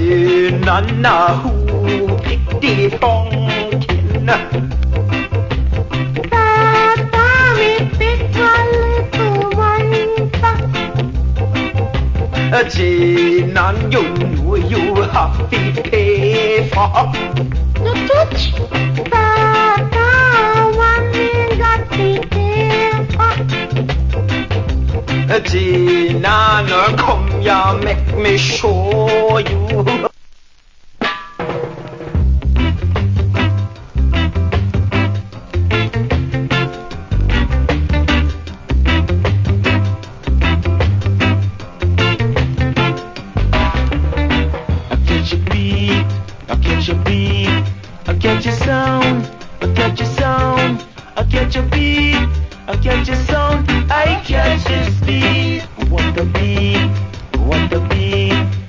Nana who picked the pumpkin. Papa, we picked one little one. Gina, you know you have to pay for. The touch. Papa, one we got to pay for. Gina, now come ya make me show you. I catch your sound, I catch your sound, I catch your beat, I catch your sound, I catch your speed. What the beat, what the beat.